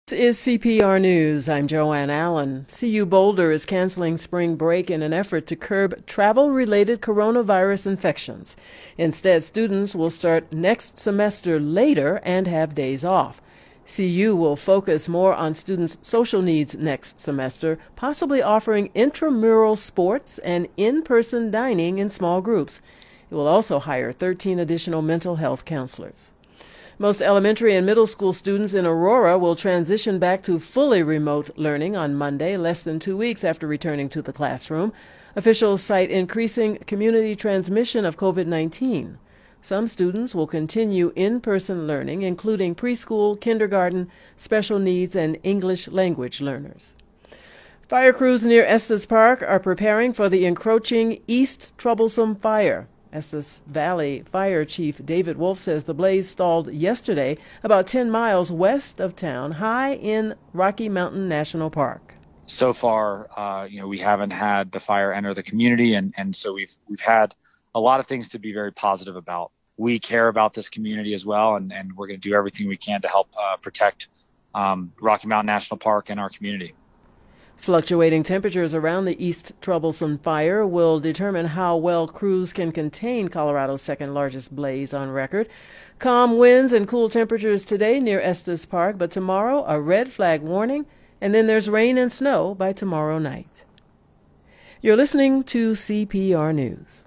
This is CPR News. I'm Joanne Allen. CU Boulder is canceling spring break in an effort to curb travel-related coronavirus infections. Instead, students will start next semester later and have days off. CU will focus more on students' social needs next semester, possibly offering intramural sports and in-person dining in small groups. It will also hire 13 additional mental health counselors. Most elementary and middle school students in Aurora will transition back to fully remote learning on Monday, less than 2 weeks after returning to the classroom. Officials cite increasing community transmission of COVID-19. Some students will continue in-person learning, including preschool, kindergarten, special needs, and English language learners. Fire crews near Estes Park are preparing for the encroaching East Troublesome Fire. Estes Valley Fire Chief David Wolf says the blaze stalled yesterday about 10 miles west of town, high in Rocky Mountain National Park. So far, we haven't had the fire enter the community, and so we've had a lot of things to be very positive about. We care about this community as well, and we're going to do everything we can to help protect Rocky Mountain National Park and our community. Fluctuating temperatures around the East Troublesome Fire will determine how well crews can contain Colorado's second largest blaze on record. Calm winds and cool temperatures today near Estes Park, but tomorrow a red flag warning, and then there's rain and snow by tomorrow night. You're listening to CPR News.